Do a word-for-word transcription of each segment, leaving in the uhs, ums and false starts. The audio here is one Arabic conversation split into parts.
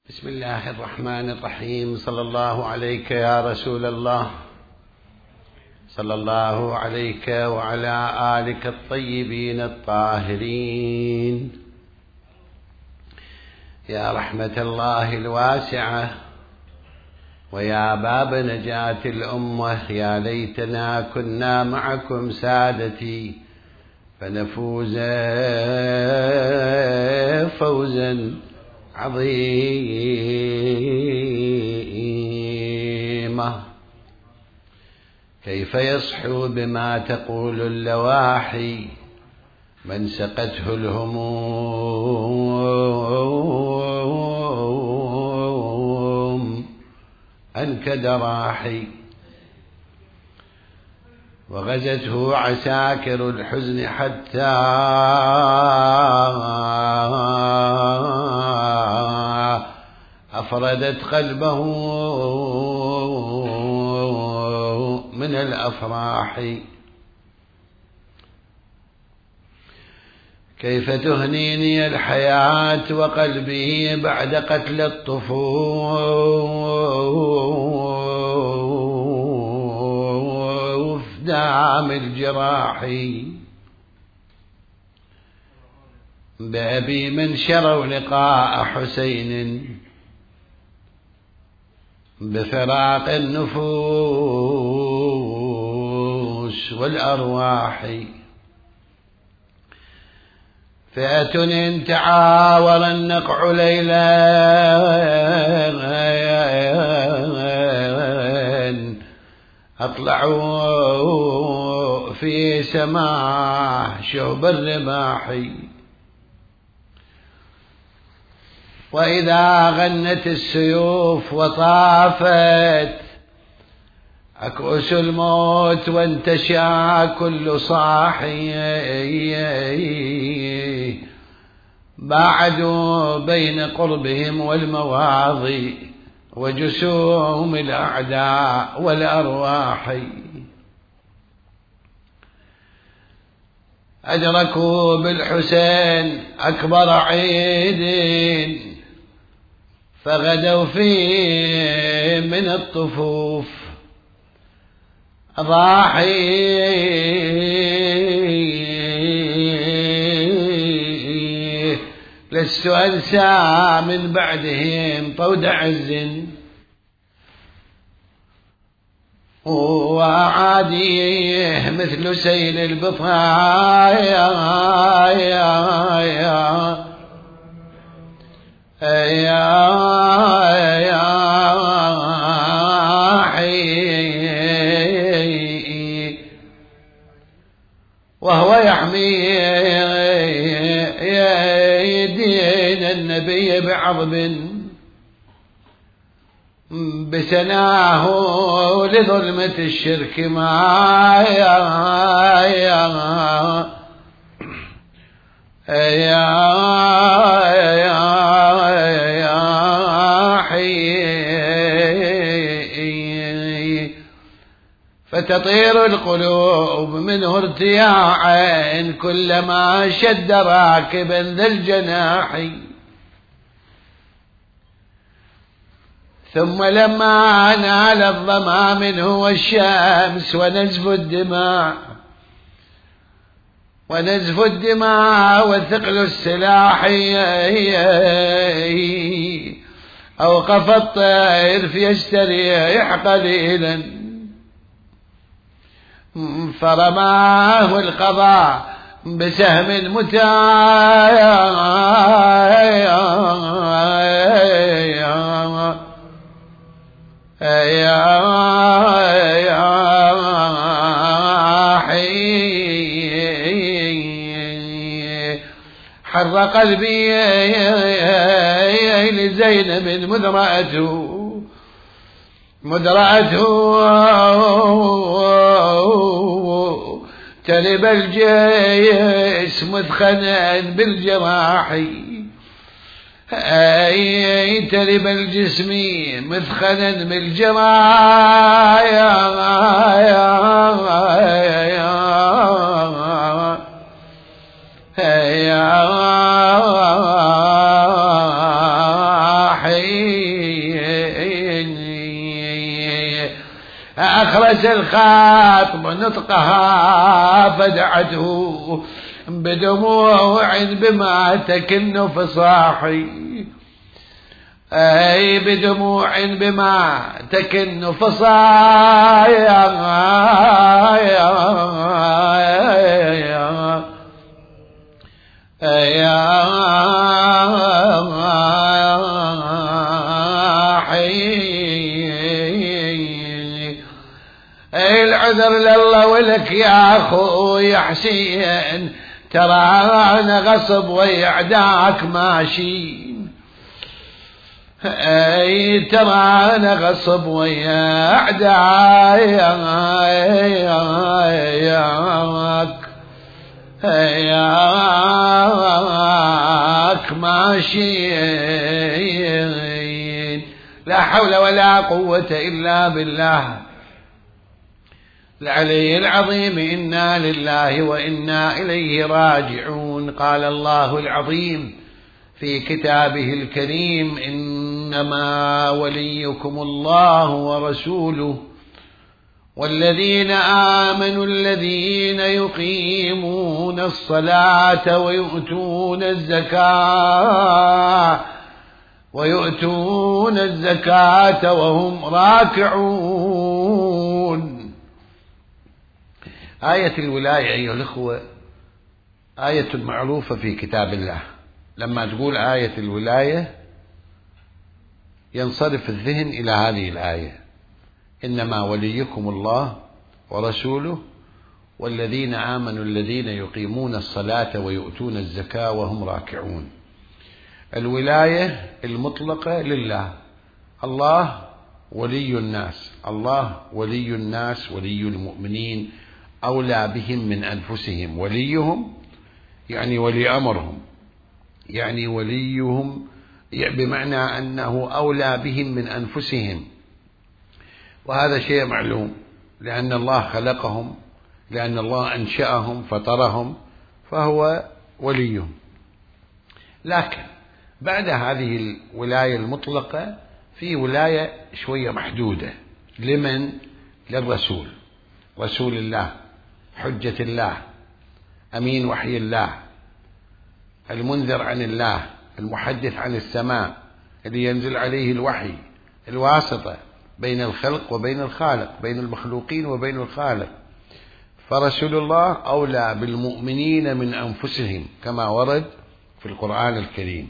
بسم الله الرحمن الرحيم. صلى الله عليك يا رسول الله، صلى الله عليك وعلى آلك الطيبين الطاهرين. يا رحمة الله الواسعة ويا باب نجاة الأمة، يا ليتنا كنا معكم سادتي فنفوز فوزا عظيمة. كيف يصحو بما تقول اللواحي من سقته الهموم أنكد راحي، وغزته عساكر الحزن حتى أفردت قلبه من الأفراح. كيف تهنيني الحياة وقلبي بعد قتل الطفوف دام الجراح. بأبي من شروا لقاء حسين بفراق النفوس والأرواح. فئة إن تعاور النقع ليلا أطلعوا في سماه شهب الرماح. وإذا غنت السيوف وطافت أكؤس الموت وانتشى كل صاحي، باعدوا بين قربهم والمواضي وجسوم الأعداء والأرواح. أدركوا بالحسين أكبر عيد فغدوا فيه من الطفوف ضاحي. لست أنسى من بعدهم طود عز وعاديه مثل سيل البطايا وهو يحمي دين النبي بعظم بسناه لظلمة الشرك ما يا يا يا يا حي. فتطير القلوب منه ارتياعا كلما شد راكبا ذا الجناح. ثم لما نال الظما منه والشمس ونزف الدماء ونزف الدماء وثقل السلاح أوقف الطير فيستريح قليلا فرماه القضاء بسهم متايا يا يا حي. حر قلبي لزينب مدرأته مدرأته تلب الجيش مثخنا بالجراح. أي تلب الجسم مثخنا بالجراح يا حين أخرج الخاطب نطقها فدعته بدموع بما تكن فصاحي أي بدموع بما تكن فصاحي العذر لله ولك يا أخوي حسين ترى أنا غصب ويعداك ماشين أي ترى أنا غصب ويعداك ياك ماشين لا حول ولا قوة إلا بالله العلي العظيم إنا لله وإنا إليه راجعون. قال الله العظيم في كتابه الكريم إنما وليكم الله ورسوله والذين آمنوا الذين يقيمون الصلاة ويؤتون الزكاة ويؤتون الزكاة وهم راكعون. آية الولاية أيها الأخوة آية معروفة في كتاب الله. لما تقول آية الولاية ينصرف الذهن إلى هذه الآية إنما وليكم الله ورسوله والذين آمنوا الذين يقيمون الصلاة ويؤتون الزكاة وهم راكعون. الولاية المطلقة لله. الله ولي الناس، الله ولي الناس ولي المؤمنين أولى بهم من أنفسهم. وليهم يعني ولي أمرهم، يعني وليهم بمعنى أنه أولى بهم من أنفسهم، وهذا شيء معلوم لأن الله خلقهم، لأن الله أنشأهم فطرهم، فهو وليهم. لكن بعد هذه الولاية المطلقة في ولاية شوية محدودة. لمن؟ للرسول، رسول الله، حجة الله، أمين وحي الله، المنذر عن الله، المحدث عن السماء، اللي ينزل عليه الوحي، الواسطة بين الخلق وبين الخالق، بين المخلوقين وبين الخالق. فرسول الله أولى بالمؤمنين من أنفسهم كما ورد في القرآن الكريم.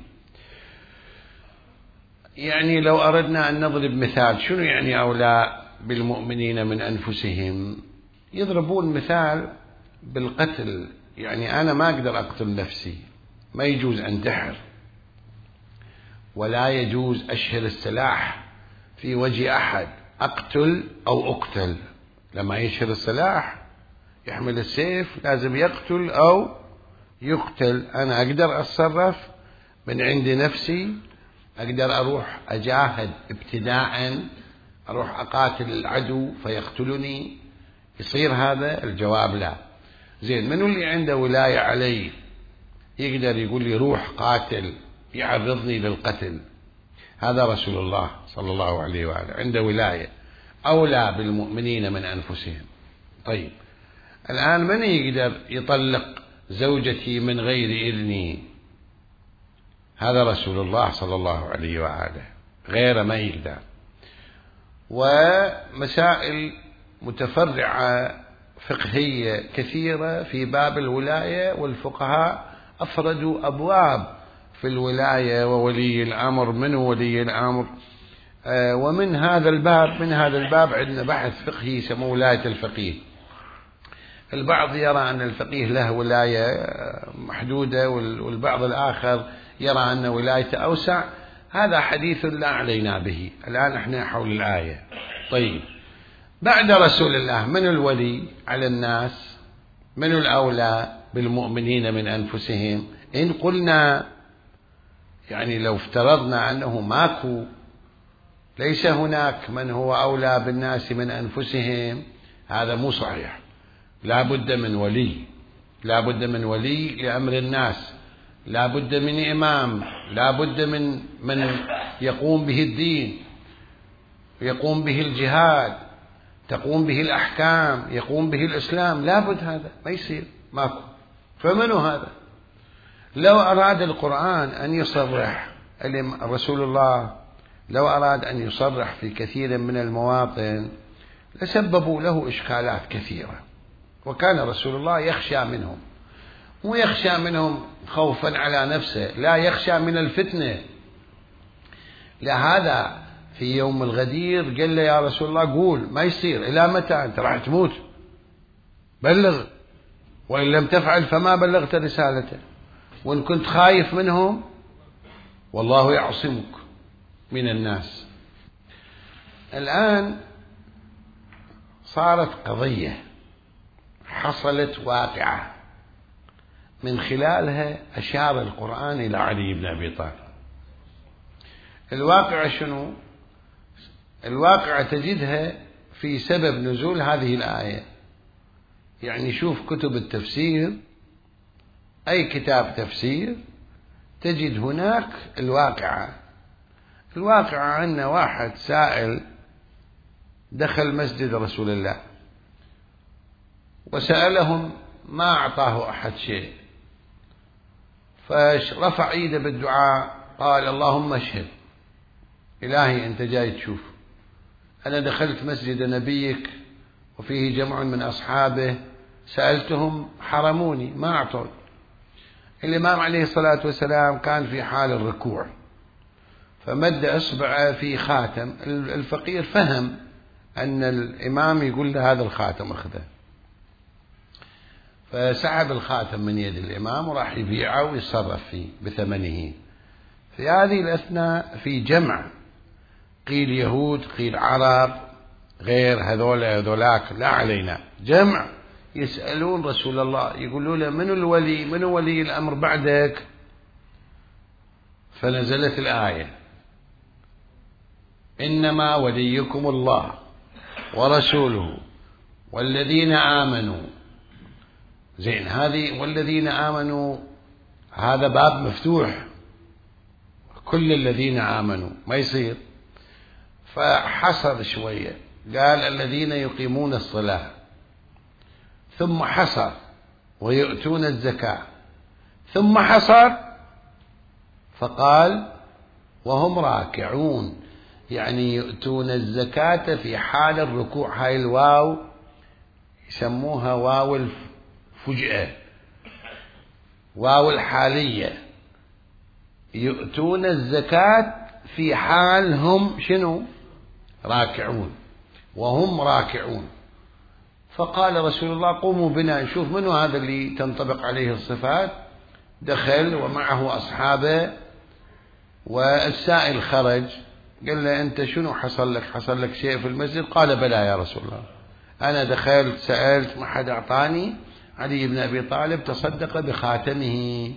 يعني لو أردنا أن نضرب مثال شنو يعني أولى بالمؤمنين من أنفسهم؟ يضربون مثال بالقتل. يعني أنا ما أقدر أقتل نفسي، ما يجوز أنتحر، ولا يجوز أشهر السلاح في وجه أحد أقتل أو أقتل. لما يشهر السلاح يحمل السيف لازم يقتل أو يقتل. أنا أقدر أتصرف من عند نفسي، أقدر أروح أجاهد ابتداء، أروح أقاتل العدو فيقتلني، يصير هذا؟ الجواب لا. زين، من اللي عنده ولاية علي يقدر يقول لي روح قاتل، يعرضني للقتل؟ هذا رسول الله صلى الله عليه وآله، عنده ولاية، أولى بالمؤمنين من أنفسهم. طيب الآن من يقدر يطلق زوجتي من غير إذني؟ هذا رسول الله صلى الله عليه وآله، غيره ما يقدر. ومسائل متفرعة فقهية كثيرة في باب الولاية، والفقهاء أفردوا أبواب في الولاية وولي الأمر. من ولي الأمر؟ آه ومن هذا الباب من هذا الباب عندنا بحث فقهي يسموه ولاية الفقيه. البعض يرى أن الفقيه له ولاية محدودة، والبعض الآخر يرى أن ولايته أوسع. هذا حديث لا علينا به، الآن احنا حول الآية. طيب بعد رسول الله من الولي على الناس؟ من الأولى بالمؤمنين من أنفسهم؟ إن قلنا يعني لو افترضنا أنه ماكو، ليس هناك من هو أولى بالناس من أنفسهم، هذا مو صحيح. لا بد من ولي، لا بد من ولي لأمر الناس، لا بد من إمام، لا بد من من يقوم به الدين، يقوم به الجهاد، تقوم به الأحكام، يقوم به الإسلام، لا بد هذا ما يصير ماكو. فمنو هذا؟ لو أراد القرآن أن يصرح رسول الله، لو أراد أن يصرح في كثير من المواطن لسببوا له إشكالات كثيرة، وكان رسول الله يخشى منهم، مو يخشى منهم خوفا على نفسه، لا يخشى من الفتنة. لهذا في يوم الغدير قال له يا رسول الله قول، ما يصير، إلى متى أنت راح تموت؟ بلغ، وإن لم تفعل فما بلغت رسالته، وإن كنت خايف منهم والله يعصمك من الناس. الآن صارت قضية، حصلت واقعة من خلالها أشار القرآن إلى علي بن أبي طالب. الواقعة شنو؟ الواقعة تجدها في سبب نزول هذه الآية. يعني شوف كتب التفسير، أي كتاب تفسير تجد هناك الواقعة. الواقعة أن واحد سائل دخل مسجد رسول الله وسألهم ما أعطاه أحد شيء، فرفع ايده بالدعاء قال اللهم اشهد، إلهي أنت جاي تشوف، أنا دخلت مسجد نبيك وفيه جمع من أصحابه سألتهم حرموني ما أعطوني. الإمام عليه الصلاة والسلام كان في حال الركوع فمد إصبعه في خاتم، الفقير فهم أن الإمام يقول له هذا الخاتم أخذه، فسحب الخاتم من يد الإمام وراح يبيعه ويتصرف فيه بثمنه. في هذه الأثناء في جمع، قيل يهود قيل عرب غير هذول هذولاك لا علينا، جمع يسألون رسول الله يقولوا له من الولي، من ولي الأمر بعدك؟ فنزلت الآية إنما وليكم الله ورسوله والذين آمنوا. زين، هذه والذين آمنوا هذا باب مفتوح، كل الذين آمنوا ما يصير، فحصر شوية قال الذين يقيمون الصلاة، ثم حصر ويؤتون الزكاة، ثم حصر فقال وهم راكعون، يعني يؤتون الزكاة في حال الركوع. هاي الواو يسموها واو الفجأة، واو الحالية، يؤتون الزكاة في حال هم شنو؟ راكعون، وهم راكعون. فقال رسول الله قوموا بنا نشوف منو هذا اللي تنطبق عليه الصفات. دخل ومعه أصحابه، والسائل خرج قال له أنت شنو حصل لك؟ حصل لك شيء في المسجد؟ قال بلى يا رسول الله، أنا دخلت سألت ما حد أعطاني، علي بن أبي طالب تصدق بخاتمه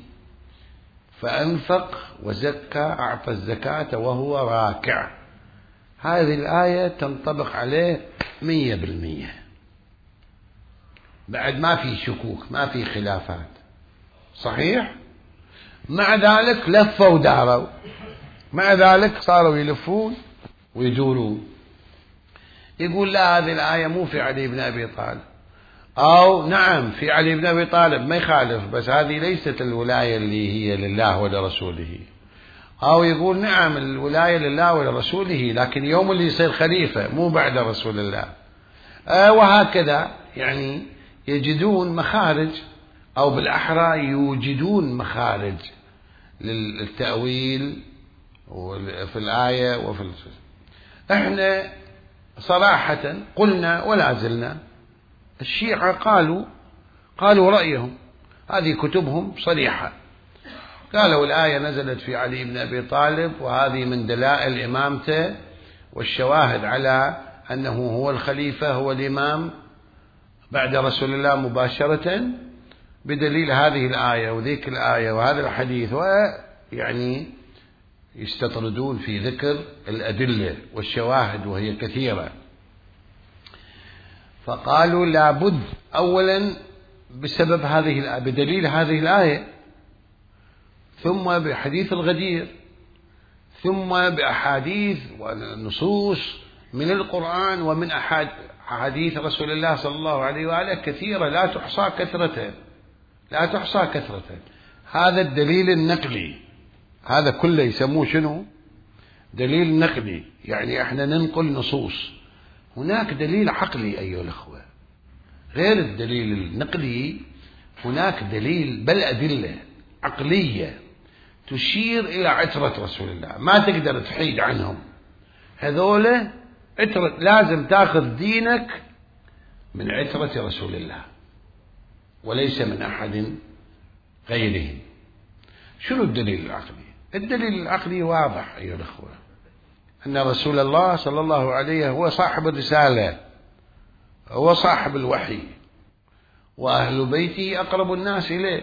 فأنفق وزكى، أعطى الزكاة وهو راكع. هذه الآية تنطبق عليه مية بالمية، بعد ما في شكوك ما في خلافات، صحيح؟ مع ذلك لفوا وداروا، مع ذلك صاروا يلفون ويدورون. يقول لا هذه الآية مو في علي بن أبي طالب، أو نعم في علي بن أبي طالب ما يخالف، بس هذه ليست الولاية اللي هي لله ولرسوله. أو يقول نعم الولاية لله ولرسوله لكن يوم اللي يصير خليفة مو بعد رسول الله. آه وهكذا يعني يجدون مخارج، أو بالأحرى يوجدون مخارج للتأويل في الآية وفي السورة. احنا صراحة قلنا ولا زلنا الشيعة قالوا قالوا رأيهم، هذه كتبهم صريحة، قالوا الآية نزلت في علي بن أبي طالب، وهذه من دلائل إمامته والشواهد على أنه هو الخليفة هو الإمام بعد رسول الله مباشرة، بدليل هذه الآية وذيك الآية وهذا الحديث، ويعني يستطردون في ذكر الأدلة والشواهد وهي كثيرة. فقالوا لابد أولا بسبب هذه بدليل هذه الآية، ثم بحديث الغدير، ثم بأحاديث ونصوص من القرآن ومن أحاديث رسول الله صلى الله عليه وآله كثيرة لا تحصى كثرة، لا تحصى كثرة. هذا الدليل النقلي، هذا كله يسموه شنو؟ دليل نقلي، يعني احنا ننقل نصوص. هناك دليل عقلي أيها الأخوة غير الدليل النقلي، هناك دليل بل أدلة عقلية تشير إلى عترة رسول الله، ما تقدر تحيد عنهم. هذول عترة، لازم تأخذ دينك من عترة رسول الله وليس من أحد غيره. شنو الدليل العقلي؟ الدليل العقلي واضح أيها الأخوة، أن رسول الله صلى الله عليه هو صاحب الرسالة، هو صاحب الوحي، وأهل بيته أقرب الناس إليه.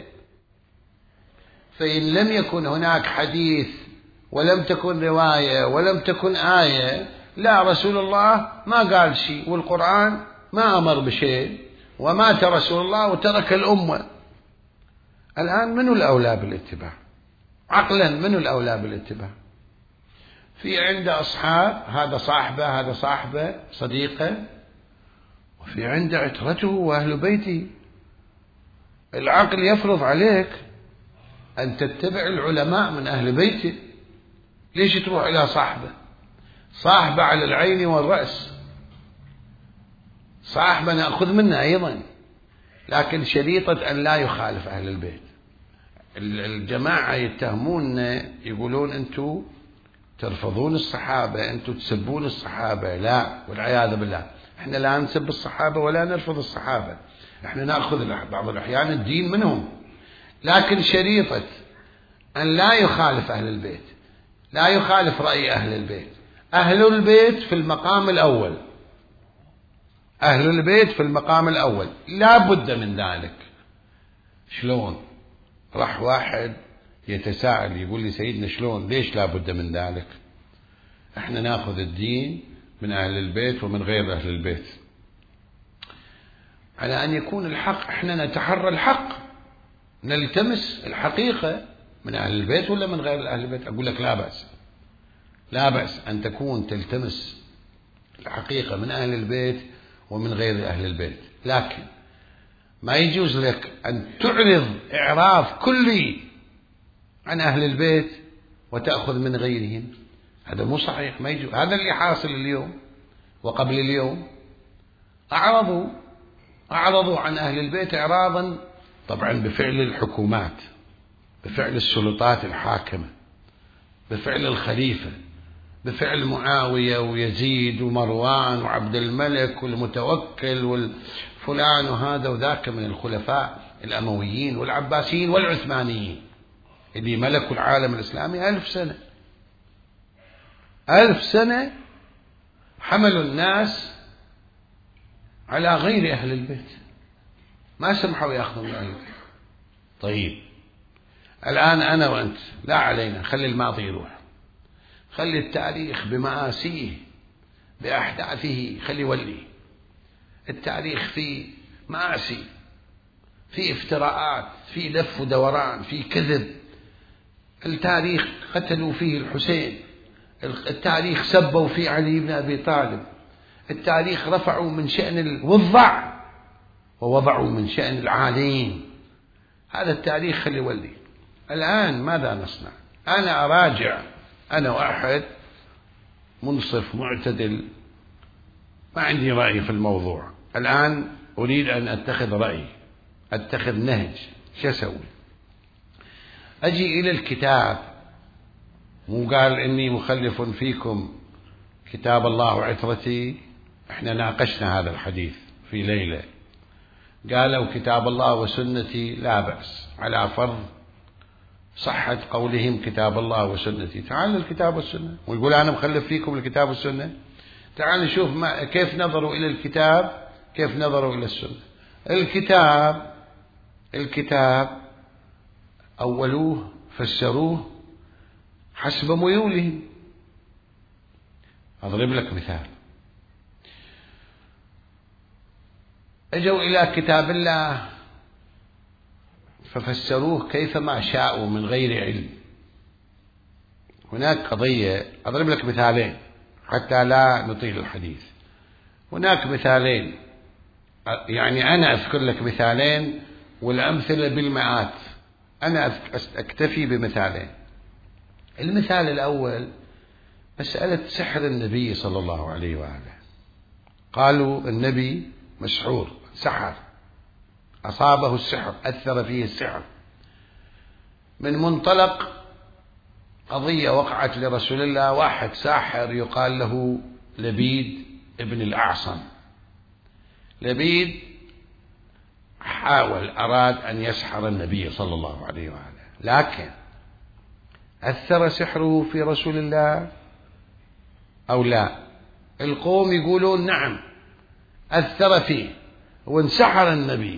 فإن لم يكن هناك حديث ولم تكن رواية ولم تكن آية، لا، رسول الله ما قال شيء، والقرآن ما أمر بشيء، ومات رسول الله وترك الأمة. الآن منو الأولى بالاتباع؟ عقلا منو الأولى بالاتباع؟ في عنده أصحاب، هذا صاحبه، هذا صاحبه صديقه، وفي عنده عترته وأهل بيته. العقل يفرض عليك أن تتبع العلماء من أهل بيته. ليش تروح إلى صاحبه؟ صاحبه على العين والرأس، صاحبه نأخذ منه أيضا، لكن شريطة أن لا يخالف أهل البيت. الجماعة يتهمون، يقولون أنتم ترفضون الصحابة، أنتم تسبون الصحابة. لا، والعياذ بالله، احنا لا نسب الصحابة ولا نرفض الصحابة، احنا نأخذ بعض الأحيان الدين منهم، لكن شريطة أن لا يخالف أهل البيت، لا يخالف رأي أهل البيت. أهل البيت في المقام الأول، أهل البيت في المقام الأول، لا بد من ذلك. شلون؟ راح واحد يتساءل يقول لي سيدنا شلون؟ ليش لا بد من ذلك؟ احنا ناخذ الدين من أهل البيت ومن غير أهل البيت، على أن يكون الحق، احنا نتحرى الحق، نلتمس الحقيقة من أهل البيت ولا من غير أهل البيت. أقول لك لا بأس، لا بأس أن تكون تلتمس الحقيقة من أهل البيت ومن غير أهل البيت، لكن ما يجوز لك أن تعرض إعراض كلي عن أهل البيت وتأخذ من غيرهم. هذا مو صحيح، ما يجوز. هذا اللي حاصل اليوم وقبل اليوم، أعرضوا أعرضوا عن أهل البيت إعراضا طبعا بفعل الحكومات، بفعل السلطات الحاكمة، بفعل الخليفة، بفعل معاوية ويزيد ومروان وعبد الملك والمتوكل والفلان وهذا وذاك من الخلفاء الأمويين والعباسيين والعثمانيين اللي ملكوا العالم الإسلامي ألف سنة. ألف سنة حملوا الناس على غير أهل البيت، ما سمحوا يأخذوا من أهل البيت. طيب الآن أنا وأنت لا علينا، خلي الماضي يروح، خلي التاريخ بمآسيه بأحداثه، خلي ولي. التاريخ فيه مآسي، فيه افتراءات، فيه لف ودوران، فيه كذب. التاريخ قتلوا فيه الحسين، التاريخ سبوا فيه علي بن أبي طالب، التاريخ رفعوا من شأن الوضع ووضعوا من شأن العالين. هذا التاريخ خلي ولي. الآن ماذا نصنع؟ أنا أراجع، أنا واحد منصف معتدل، ما عندي رأي في الموضوع. الآن أريد أن أتخذ رأي، أتخذ نهج. شو أسوي؟ أجي إلى الكتاب، مو قال إني مخلف فيكم كتاب الله وعترتي؟ إحنا ناقشنا هذا الحديث في ليلة، قالوا كتاب الله وسنتي لا بأس، على فرض صحة قولهم كتاب الله وسنتي. تعال الكتاب والسنة، ويقول أنا مخلف فيكم الكتاب والسنة. تعال نشوف ما كيف نظروا إلى الكتاب، كيف نظروا إلى السنة. الكتاب الكتاب أولوه فسروه حسب ميولهم. أضرب لك مثال، أجوا إلى كتاب الله ففسروه كيفما شاءوا من غير علم. هناك قضية، أضرب لك مثالين حتى لا نطيل الحديث. هناك مثالين، يعني أنا أذكر لك مثالين والأمثلة بالمئات، أنا أكتفي بمثالين. المثال الأول مسألة سحر النبي صلى الله عليه وآله. قالوا النبي مسحور، سحر، أصابه السحر، أثر فيه السحر، من منطلق قضية وقعت لرسول الله. واحد ساحر يقال له لبيد ابن الأعصم. لبيد حاول أراد أن يسحر النبي صلى الله عليه وآله، لكن أثر سحره في رسول الله أو لا؟ القوم يقولون نعم أثر فيه وانسحر النبي.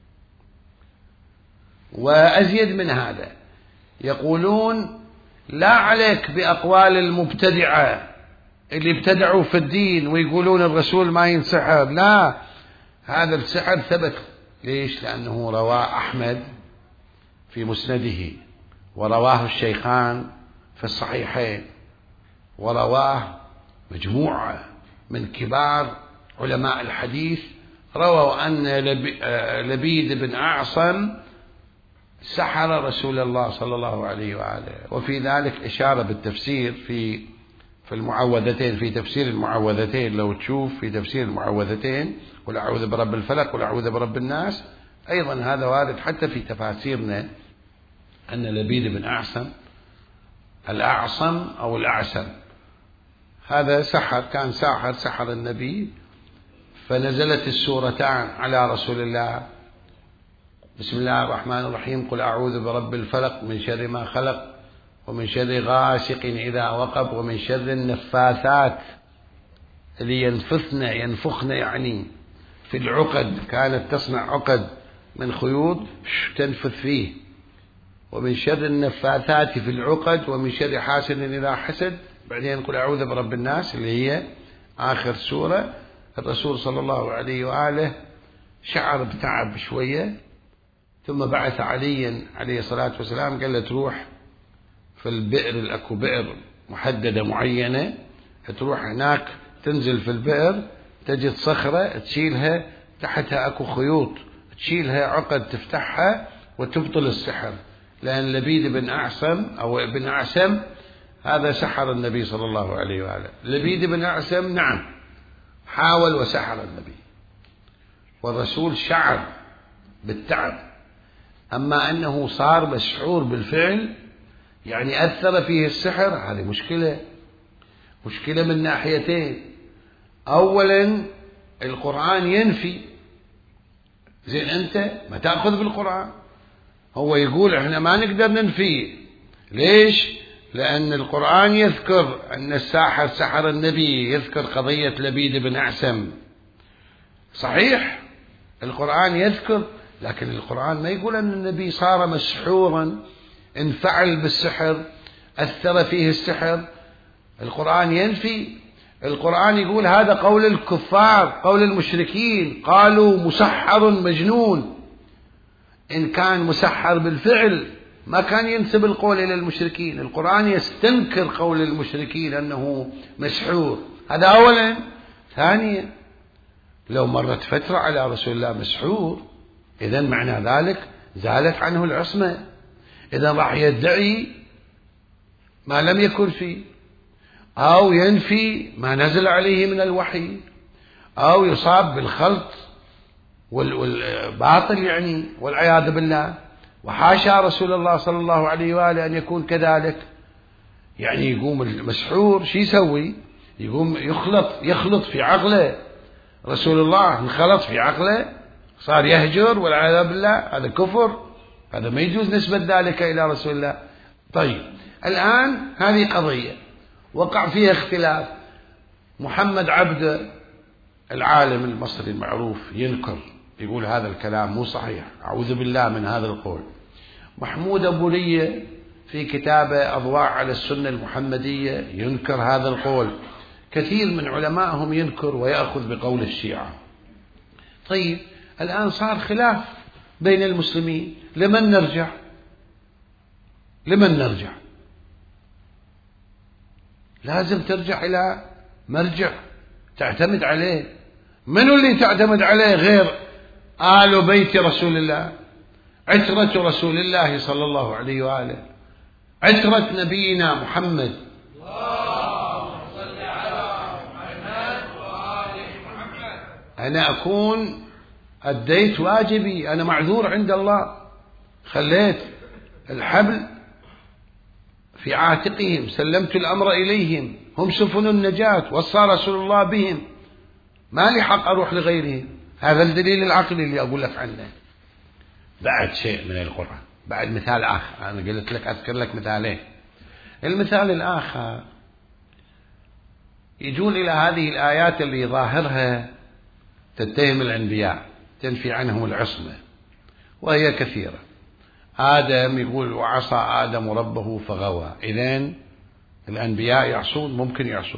وأزيد من هذا، يقولون لا عليك بأقوال المبتدعة اللي ابتدعوا في الدين ويقولون الرسول ما ينسحر، لا، هذا السحر ثبت. ليش؟ لأنه رواه أحمد في مسنده، ورواه الشيخان في الصحيحين، ورواه مجموعة من كبار علماء الحديث، رووا أن لبيد بن أعصم سحر رسول الله صلى الله عليه وآله. وفي ذلك إشارة بالتفسير في في المعوذتين، في تفسير المعوذتين، لو تشوف في تفسير المعوذتين، قل أعوذ برب الفلق قل أعوذ برب الناس، أيضا هذا وارد حتى في تفاسيرنا أن لبيد بن أعصم الأعصم أو الأعسم هذا سحر، كان ساحر، سحر النبي. فنزلت السورتان على رسول الله، بسم الله الرحمن الرحيم، قل أعوذ برب الفلق من شر ما خلق ومن شر غاسق إذا وقب ومن شر النفاثات اللي ينفثن ينفخن يعني في العقد، كانت تصنع عقد من خيوط تنفث فيه، ومن شر النفاثات في العقد ومن شر حاسد إذا حسد. بعدين قل أعوذ برب الناس اللي هي آخر سورة. الرسول صلى الله عليه وآله شعر بتعب شوية، ثم بعث عليا عليه الصلاة والسلام، قال له تروح في البئر، الأكو بئر محددة معينة، تروح هناك تنزل في البئر تجد صخرة تشيلها، تحتها أكو خيوط، تشيلها عقد تفتحها وتبطل السحر. لأن لبيد بن أعصم أو ابن أعسم هذا سحر النبي صلى الله عليه وآله. لبيد بن أعسم نعم حاول وسحر النبي، والرسول شعر بالتعب. أما أنه صار مسحور بالفعل، يعني أثر فيه السحر، هذه مشكلة، مشكلة من ناحيتين. أولا القرآن ينفي، زين أنت ما تأخذ بالقرآن، هو يقول إحنا ما نقدر ننفيه. ليش؟ لأن القرآن يذكر أن الساحر سحر النبي، يذكر قضية لبيد بن أعسم، صحيح القرآن يذكر، لكن القرآن ما يقول أن النبي صار مسحورا، انفعل بالسحر، أثر فيه السحر. القرآن ينفي، القرآن يقول هذا قول الكفار، قول المشركين، قالوا مسحر مجنون. إن كان مسحر بالفعل ما كان ينسب القول إلى المشركين، القرآن يستنكر قول المشركين أنه مسحور. هذا أولا. ثانيا لو مرت فترة على رسول الله مسحور، إذن معنى ذلك زالت عنه العصمة، إذن راح يدعي ما لم يكن فيه، أو ينفي ما نزل عليه من الوحي، أو يصاب بالخلط والباطل يعني والعياذ بالله. وحاشا رسول الله صلى الله عليه وآله أن يكون كذلك. يعني يقوم المسحور شي يسوي؟ يقوم يخلط يخلط في عقله، رسول الله انخلط في عقله، صار يهجر والعياذ بالله، هذا كفر، هذا ما يجوز نسبة ذلك إلى رسول الله. طيب الآن هذه قضية وقع فيها اختلاف. محمد عبده العالم المصري المعروف ينكر، يقول هذا الكلام مو صحيح، أعوذ بالله من هذا القول. محمود أبو لية في كتابه أضواء على السنة المحمدية ينكر هذا القول. كثير من علمائهم ينكر ويأخذ بقول الشيعة. طيب الآن صار خلاف بين المسلمين. لمن نرجع؟ لمن نرجع؟ لازم ترجع إلى مرجع تعتمد عليه. من اللي تعتمد عليه غير آل بيت رسول الله، عترة رسول الله صلى الله عليه وآله، عترة نبينا محمد. اللهم صل على محمد وآل محمد. أنا أكون أديت واجبي، أنا معذور عند الله، خليت الحبل في عاتقهم، سلمت الأمر إليهم، هم سفن النجاة، وصى رسول الله بهم، ما لي حق أروح لغيرهم. هذا الدليل العقلي اللي أقول لك عنه. بعد شيء من القرآن، بعد مثال آخر، أنا قلت لك أذكر لك مثالين. المثال الآخر يجون إلى هذه الآيات اللي ظاهرها تتهم الأنبياء، تنفي عنهم العصمة، وهي كثيرة. آدم يقول وعصى آدم ربه فغوى، إذن الأنبياء يعصون، ممكن يعصون.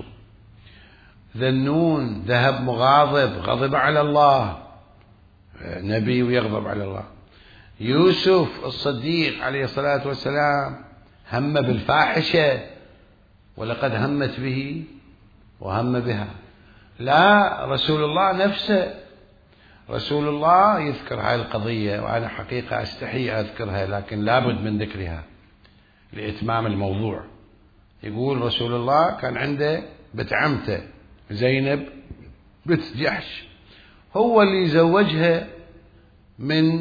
ذنون ذهب مغاضب، غضب على الله، نبي ويغضب على الله. يوسف الصديق عليه الصلاة والسلام هم بالفاحشة، ولقد همت به وهم بها. لا، رسول الله نفسه، رسول الله يذكر هاي القضية، وأنا حقيقة أستحي أذكرها، لكن لابد من ذكرها لإتمام الموضوع. يقول رسول الله كان عنده بنت عمته زينب بنت جحش، هو اللي زوجها من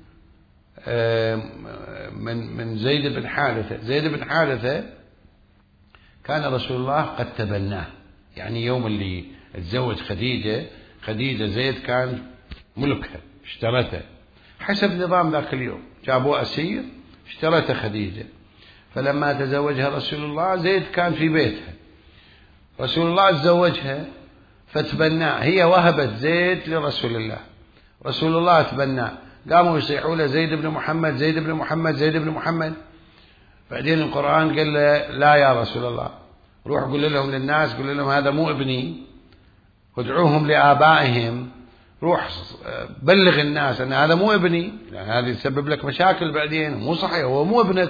من من زيد بن حارثة. زيد بن حارثة كان رسول الله قد تبناه، يعني يوم اللي تزوج خديجة، خديجة زيد كان ملكها، اشترته حسب نظام ذاك اليوم، جابوه أسير، اشترته خديجة. فلما تزوجها رسول الله زيد كان في بيتها، رسول الله تزوجها فتبناه، هي وهبت زيد لرسول الله، رسول الله تبناه. قاموا يصيحوا له زيد بن محمد، زيد بن محمد، زيد بن محمد. بعدين القرآن قال له لا يا رسول الله، روح قل لهم للناس، قل لهم هذا مو ابني، وادعوهم لآبائهم، روح بلغ الناس أن هذا مو ابني، لأن هذا يسبب لك مشاكل بعدين، مو صحيح، هو مو ابنك.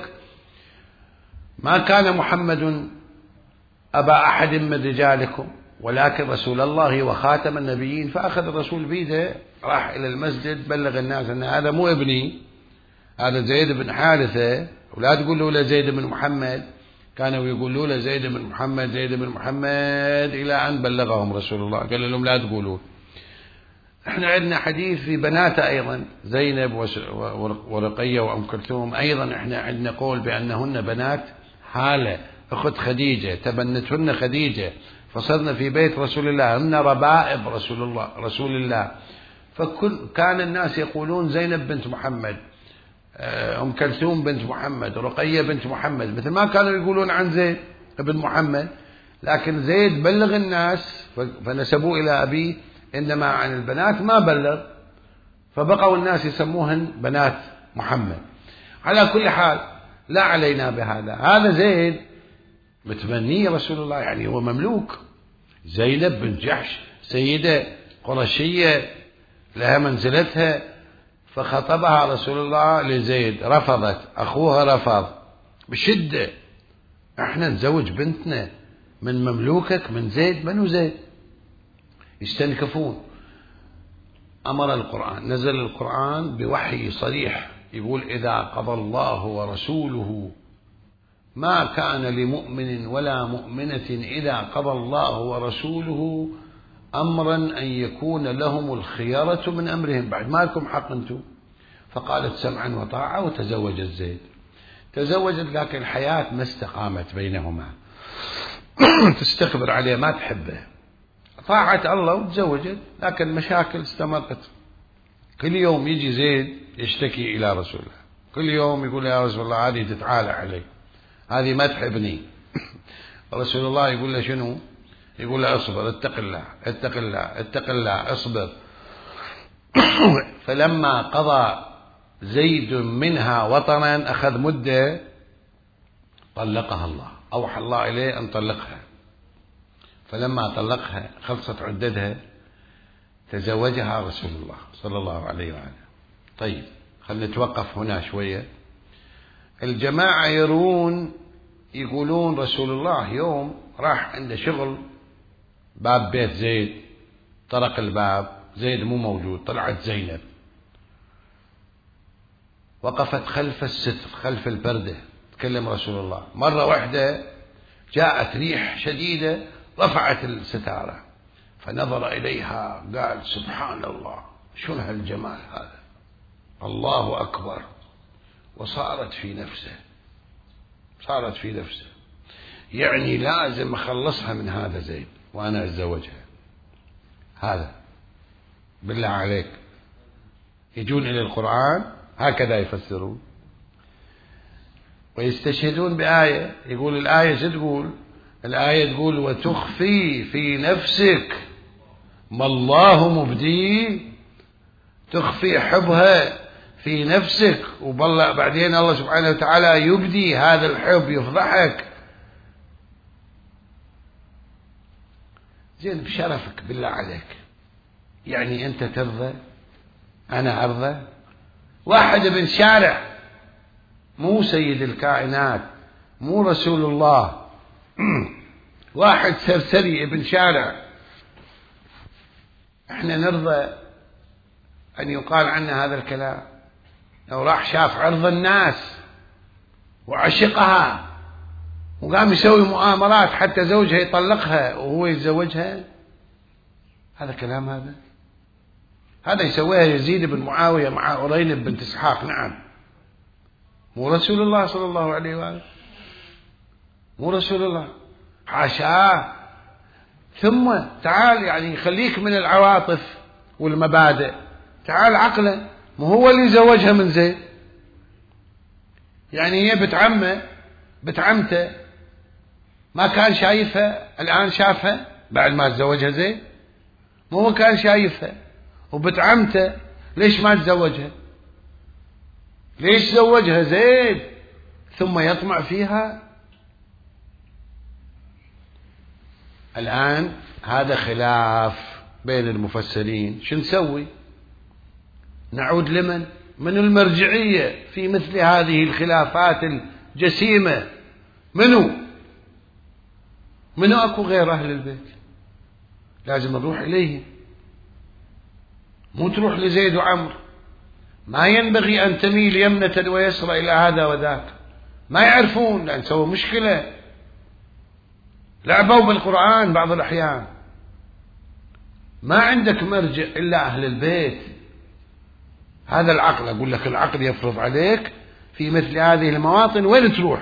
ما كان محمد أبا أحد من رجالكم ولكن رسول الله وخاتم النبيين. فأخذ الرسول بيده، راح إلى المسجد، بلغ الناس أن هذا مو ابني، هذا زيد بن حارثة، ولا تقولوا له زيد بن محمد. كانوا يقولوا له زيد بن محمد، زيد بن محمد، إلى أن بلغهم رسول الله قال لهم لا تقولوا. احنا عندنا حديث في بناته أيضا، زينب ورقية وأم كلثوم، أيضا احنا عندنا قول بأنهن بنات هالة أخت خديجة، تبنتهن خديجة، فصرنا في بيت رسول الله، هن ربائب رسول الله رسول الله. فكل كان الناس يقولون زينب بنت محمد، أم كلثوم بنت محمد، رقية بنت محمد، مثل ما كانوا يقولون عن زيد ابن محمد. لكن زيد بلغ الناس فنسبوه إلى أبيه، إنما عن البنات ما بلغ، فبقوا الناس يسموهن بنات محمد. على كل حال لا علينا بهذا. هذا زيد متبني رسول الله، يعني هو مملوك. زينب بنت جحش سيدة قرشية لها منزلتها، فخطبها رسول الله لزيد، رفضت، أخوها رفض بشدة، احنا نزوج بنتنا من مملوكك من زيد. منو زيد؟ يستنكفون. أمر القرآن، نزل القرآن بوحي صريح يقول إذا قضى الله ورسوله ما كان لمؤمن ولا مؤمنة إذا قضى الله ورسوله أمرا أن يكون لهم الخيارة من أمرهم، بعد ما لكم حق أنتم. فقالت سمعا وطاعة وتزوجت زيد. تزوجت لكن الحياة ما استقامت بينهما، تستكبر عليه، ما تحبه، طاعت الله وتزوجت، لكن مشاكل استمرت. كل يوم يجي زيد يشتكي إلى رسول الله، كل يوم يقول يا رسول الله هذه تتعالى علي، هذه ما تحبني. رسول الله يقول له شنو؟ يقول له اصبر، اتق الله اتق الله اتق الله، اصبر. فلما قضى زيد منها وطنا، أخذ مدة، طلقها الله، أوحى الله إليه أن طلقها. فلما طلقها خلصت عدتها، تزوجها رسول الله صلى الله عليه وآله. طيب خلنا نتوقف هنا شوية. الجماعة يرون يقولون رسول الله يوم راح عنده شغل باب بيت زيد، طرق الباب، زيد مو موجود، طلعت زينب وقفت خلف الستر خلف البردة تكلم رسول الله. مرة واحدة جاءت ريح شديدة رفعت الستارة فنظر إليها قال سبحان الله شنو هالجمال هذا، الله أكبر. وصارت في نفسه صارت في نفسه يعني لازم أخلصها من هذا زيد وأنا أتزوجها. هذا بالله عليك يجون إلى القرآن هكذا يفسرون ويستشهدون بآية. يقول الآية شو تقول؟ الآية تقول وتخفي في نفسك ما الله مبديه، تخفي حبها في نفسك وبالله بعدين الله سبحانه وتعالى يبدي هذا الحب يفضحك. زين بشرفك بالله عليك يعني أنت ترضى أنا أرضى؟ واحد ابن شارع مو سيد الكائنات مو رسول الله واحد سرسري ابن شارع احنا نرضى أن يقال عنا هذا الكلام؟ لو راح شاف عرض الناس وعشقها وقام يسوي مؤامرات حتى زوجها يطلقها وهو يتزوجها، هذا كلام؟ هذا هذا يسويها يزيد بن معاوية مع أرينب بنت إسحاق. نعم مو رسول الله صلى الله عليه وآله، مو رسول الله، حاشاه. ثم تعال يعني خليك من العواطف والمبادئ، تعال عقلا. ما هو اللي زوجها من زيد، يعني هي بنت عمه بنت عمته ما كان شايفها، الآن شافها بعد ما تزوجها زيد. ما هو كان شايفها وبنت عمته، ليش ما تزوجها؟ ليش زوجها زيد ثم يطمع فيها؟ الآن هذا خلاف بين المفسرين، شو نسوي؟ نعود لمن؟ من المرجعية في مثل هذه الخلافات الجسيمة؟ منو؟ منو أكو غير أهل البيت؟ لازم نروح إليهم، مو تروح لزيد وعمر. ما ينبغي أن تميل يمنة ويسرى إلى هذا وذاك، ما يعرفون لأن سووا مشكلة، لعبوا بالقرآن بعض الأحيان. ما عندك مرجع إلا أهل البيت. هذا العقل، أقول لك العقل يفرض عليك في مثل هذه المواطن. وين تروح؟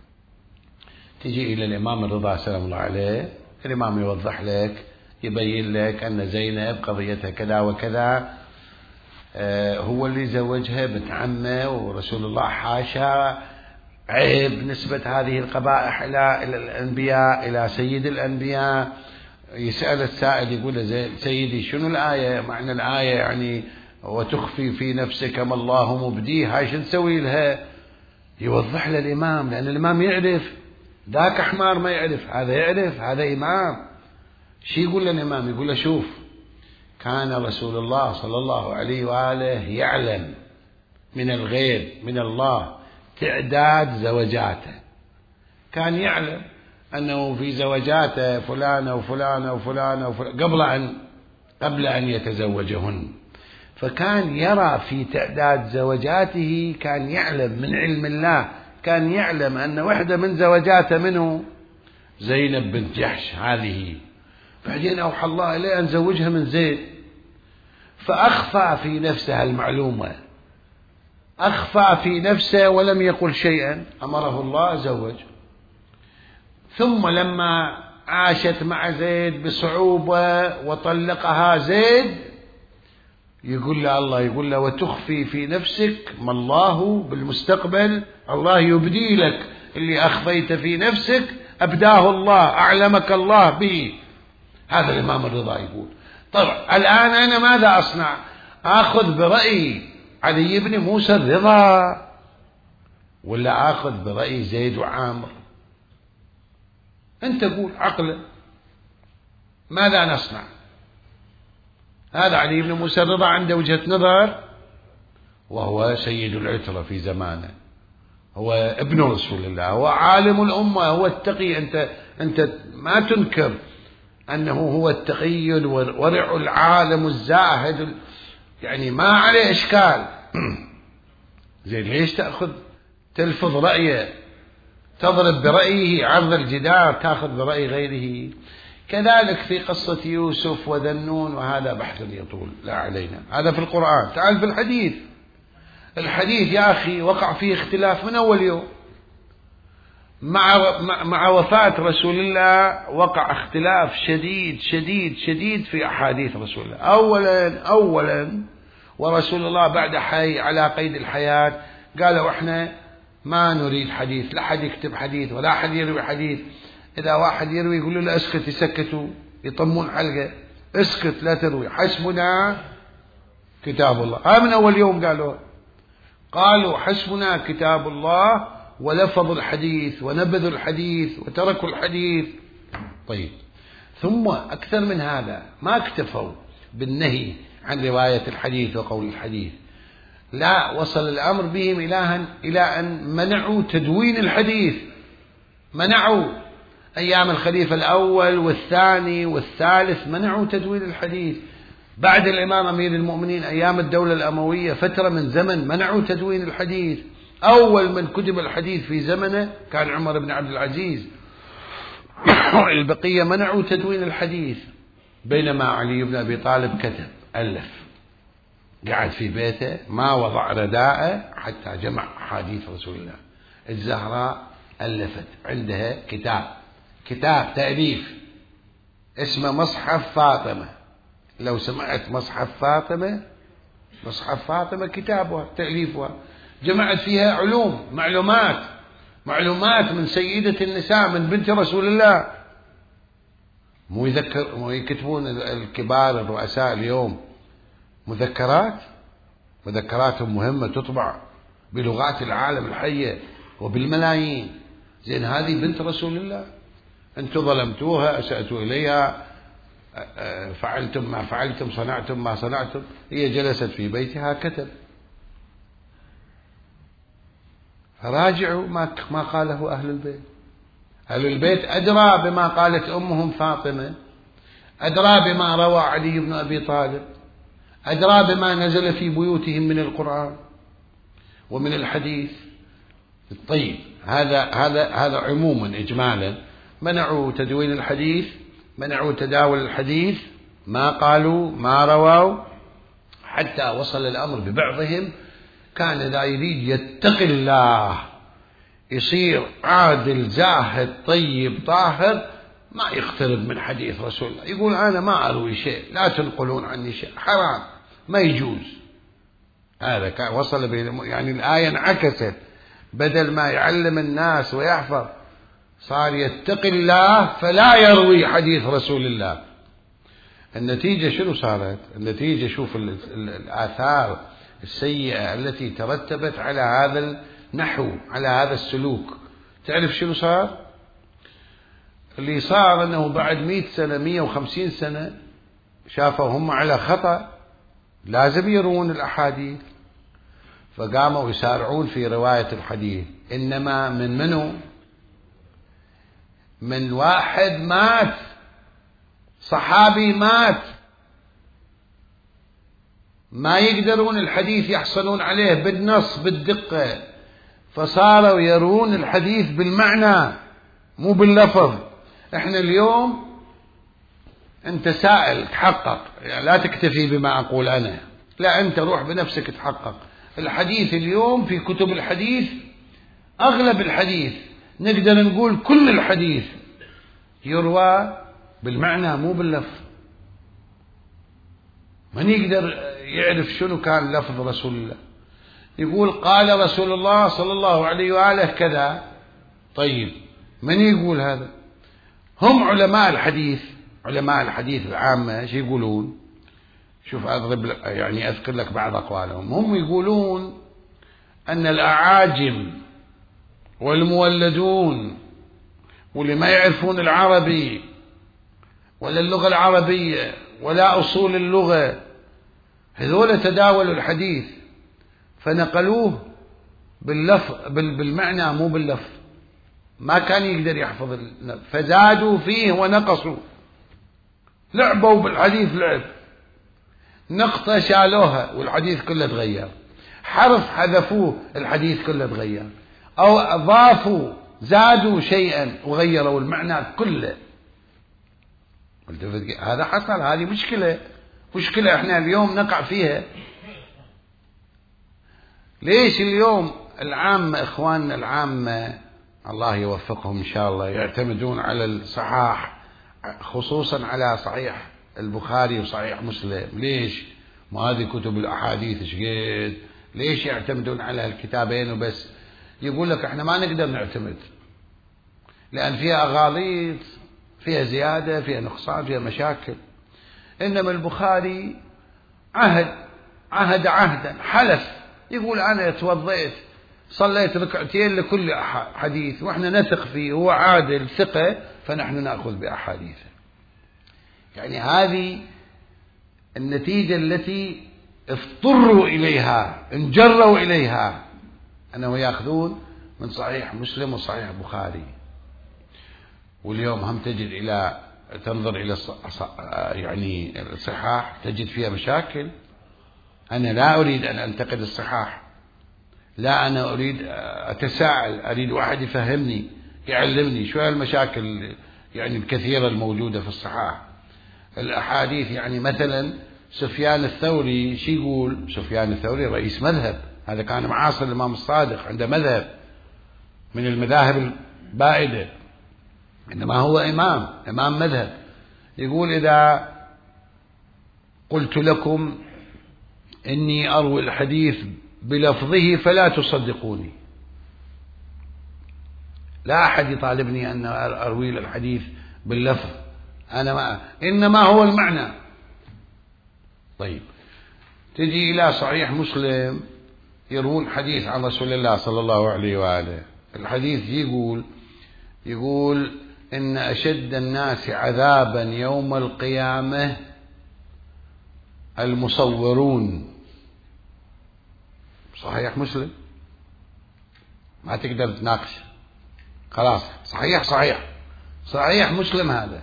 تجي إلى الإمام الرضا سلام الله عليه، الإمام يوضح لك، يبين لك أن زينب قضيتها كذا وكذا، آه هو اللي زوجها بنت عمه ورسول الله حاشا، عيب نسبة هذه القبائح إلى الأنبياء إلى سيد الأنبياء. يسأل السائل يقول له سيدي شنو الآية؟ معنى الآية يعني وتخفي في نفسك ما الله مبديه، هاي شو نسوي لها؟ يوضح له الإمام، لأن الإمام يعرف، ذاك حمار ما يعرف، هذا يعرف، هذا إمام. شي يقول له الإمام؟ يقول له شوف، كان رسول الله صلى الله عليه وآله يعلم من الغيب من الله تعداد زوجاته، كان يعلم أنه في زوجاته فلانة وفلانة وفلانة وفلانة قبل أن قبل أن يتزوجهن، فكان يرى في تعداد زوجاته، كان يعلم من علم الله، كان يعلم أن واحدة من زوجاته منه زينب بنت جحش هذه، بعدين أوحى الله إليه أن زوجها من زيد، فأخفى في نفسه المعلومة، أخفى في نفسه ولم يقل شيئا، أمره الله زوج. ثم لما عاشت مع زيد بصعوبة وطلقها زيد، يقول له الله، يقول له وتخفي في نفسك ما الله بالمستقبل، الله يبدي لك اللي أخفيت في نفسك أبداه الله، أعلمك الله به. هذا الإمام الرضا يقول. طبعا الآن أنا ماذا أصنع؟ آخذ برأي علي بن موسى الرضا ولا آخذ برأي زيد وعامر؟ أنت قول عقلا ماذا نصنع؟ هذا علي بن موسى الرضا عنده وجهة نظر وهو سيد العترة في زمانه، هو ابن رسول الله، هو عالم الأمة، هو التقي. أنت أنت ما تنكر أنه هو التقي الورع العالم الزاهد، يعني ما عليه إشكال. زين، ليش تأخذ تلفظ رأيه، تضرب برأيه عرض الجدار، تأخذ برأي غيره؟ كذلك في قصة يوسف وذنون، وهذا بحث يطول لا علينا، هذا في القرآن. تعال في الحديث، الحديث يا أخي وقع فيه اختلاف من أول يوم. مع مع وفاة رسول الله وقع اختلاف شديد شديد شديد في أحاديث رسول الله. أولا أولا ورسول الله بعد حي على قيد الحياة قالوا احنا ما نريد حديث، لا حد يكتب حديث ولا حد يروي حديث. إذا واحد يروي يقولوا له اسكت، يسكتوا، يطمون حلقة، اسكت لا تروي، حسبنا كتاب الله. ها من أول يوم قالوا قالوا حسبنا كتاب الله، ولفظوا الحديث ونبذوا الحديث وتركوا الحديث. طيب، ثم أكثر من هذا ما اكتفوا بالنهي عن رواية الحديث وقول الحديث، لا، وصل الأمر بهم إلى أن منعوا تدوين الحديث. منعوا أيام الخليفة الأول والثاني والثالث، منعوا تدوين الحديث. بعد الإمام أمير المؤمنين أيام الدولة الأموية فترة من زمن منعوا تدوين الحديث. أول من كتب الحديث في زمنه كان عمر بن عبد العزيز. البقية منعوا تدوين الحديث، بينما علي بن أبي طالب كتب، ألف، قعد في بيته ما وضع رداءه حتى جمع حديث رسول الله. الزهراء ألفت، عندها كتاب كتاب تأليف اسمه مصحف فاطمة. لو سمعت مصحف فاطمة، مصحف فاطمة كتابها تأليفها، جمعت فيها علوم، معلومات معلومات من سيدة النساء، من بنت رسول الله. مو يذكر مو يكتبون الكبار الرؤساء اليوم مذكرات، مذكراتهم مهمة تطبع بلغات العالم الحية وبالملايين. زين، هذه بنت رسول الله، أنتم ظلمتوها، أسأتوا إليها، فعلتم ما فعلتم، صنعتم ما صنعتم. هي جلست في بيتها كتب. فراجعوا ما ما قاله أهل البيت. أهل البيت أدرى بما قالت أمهم فاطمة، أدرى بما روى علي بن أبي طالب، أدرى بما نزل في بيوتهم من القرآن ومن الحديث. طيب، هذا هذا هذا عموما إجمالا. منعوا تدوين الحديث، منعوا تداول الحديث، ما قالوا ما رووا، حتى وصل الأمر ببعضهم كان إذا يريد يتقي الله، يصير عادل زاهد طيب طاهر، ما يقترب من حديث رسول الله، يقول أنا ما أروي شيء، لا تنقلون عني شيء، حرام، ما يجوز. هذا كان وصل، يعني الآية انعكست، بدل ما يعلم الناس ويحفظ صار يتقي الله فلا يروي حديث رسول الله. النتيجة شنو صارت؟ النتيجة شوف الآثار السيئة التي ترتبت على هذا النحو، على هذا السلوك. تعرف شنو صار؟ اللي صار أنه بعد مئة سنة مئة وخمسين سنة شافوا هم على خطأ، لازم يروون الأحاديث، فقاموا يسارعون في رواية الحديث. إنما من منو؟ من واحد مات، صحابي مات، ما يقدرون الحديث يحصلون عليه بالنص بالدقة، فصاروا يرون الحديث بالمعنى مو باللفظ. احنا اليوم انت سائل تحقق، يعني لا تكتفي بما اقول انا، لا، انت روح بنفسك تحقق. الحديث اليوم في كتب الحديث، اغلب الحديث نقدر نقول كل الحديث يروى بالمعنى مو باللفظ. من يقدر يعرف شنو كان لفظ رسول الله؟ يقول قال رسول الله صلى الله عليه وآله كذا. طيب، من يقول هذا؟ هم علماء الحديث، علماء الحديث العامة ايش يقولون؟ شوف أضرب يعني أذكر لك بعض أقوالهم. هم يقولون أن الأعاجم والمولدون واللي ما يعرفون العربي ولا اللغة العربية ولا أصول اللغة، هذول تداولوا الحديث، فنقلوه باللفظ بالمعنى مو باللفظ، ما كان يقدر يحفظ، فزادوا فيه ونقصوا، لعبوا بالحديث لعب، نقطة شالوها والحديث كله تغير، حرف حذفوه الحديث كله تغير، أو أضافوا زادوا شيئا وغيروا المعنى كله. هذا حصل، هذه مشكلة، مشكلة احنا اليوم نقع فيها. ليش اليوم العامة اخواننا العامة الله يوفقهم ان شاء الله يعتمدون على الصحاح، خصوصا على صحيح البخاري وصحيح مسلم؟ ليش؟ ما هذه كتب الاحاديث شقد، ليش يعتمدون على الكتابين وبس؟ يقول لك احنا ما نقدر نعتمد لان فيها اغاليط، فيها زيادة، فيها نقصان، فيها مشاكل. انما البخاري عهد عهد عهدا حلف، يقول انا توضيت صليت ركعتين لكل حديث، واحنا نثق فيه، هو عادل ثقة، فنحن نأخذ بأحاديثه. يعني هذه النتيجة التي اضطروا إليها، انجروا إليها، أنه يأخذون من صحيح مسلم وصحيح بخاري. واليوم هم تجد إلى تنظر إلى يعني الصحاح تجد فيها مشاكل. أنا لا أريد أن أنتقد الصحاح، لا، أنا أريد أتساءل، أريد واحد يفهمني يعلمني شو المشاكل يعني الكثيرة الموجودة في الصحاح. الأحاديث يعني مثلا سفيان الثوري شي يقول؟ سفيان الثوري رئيس مذهب، هذا كان معاصر الإمام الصادق، عنده مذهب من المذاهب البائدة، إنما هو إمام إمام مذهب. يقول إذا قلت لكم إني أروي الحديث بلفظه فلا تصدقوني، لا أحد يطالبني أن أروي الحديث باللفظ، أنا ما إنما هو المعنى. طيب تجي إلى صحيح مسلم يروون حديث عن رسول الله صلى الله عليه وآله، الحديث يقول يقول إن أشد الناس عذابا يوم القيامة المصورون. صحيح مسلم، ما تقدر تناقش، خلاص صحيح صحيح صحيح مسلم، هذا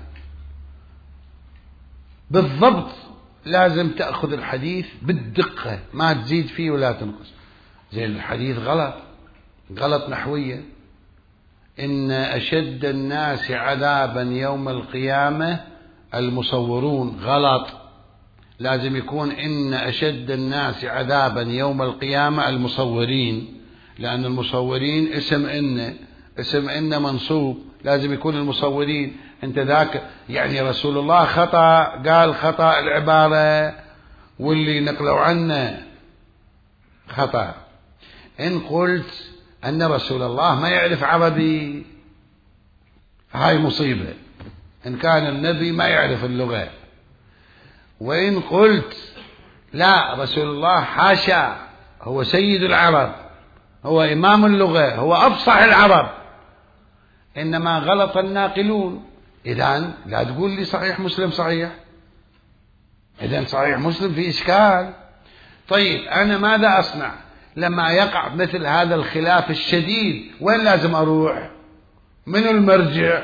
بالضبط. لازم تأخذ الحديث بالدقة، ما تزيد فيه ولا تنقص. زين الحديث غلط، غلط نحوية، إن أشد الناس عذابا يوم القيامة المصورون، غلط، لازم يكون إن أشد الناس عذابا يوم القيامة المصورين، لأن المصورين اسم إن اسم إن منصوب، لازم يكون المصورين. أنت ذاك يعني رسول الله خطأ، قال خطأ العبارة، واللي نقلوا عنه خطأ. إن قلت أن رسول الله ما يعرف عربي، هاي مصيبة، إن كان النبي ما يعرف اللغة. وإن قلت لا، رسول الله حاشا، هو سيد العرب، هو إمام اللغة، هو أفصح العرب، إنما غلط الناقلون، إذن لا تقول لي صحيح مسلم صحيح، إذن صحيح مسلم في إشكال. طيب أنا ماذا أصنع لما يقع مثل هذا الخلاف الشديد؟ وين لازم أروح؟ من المرجع؟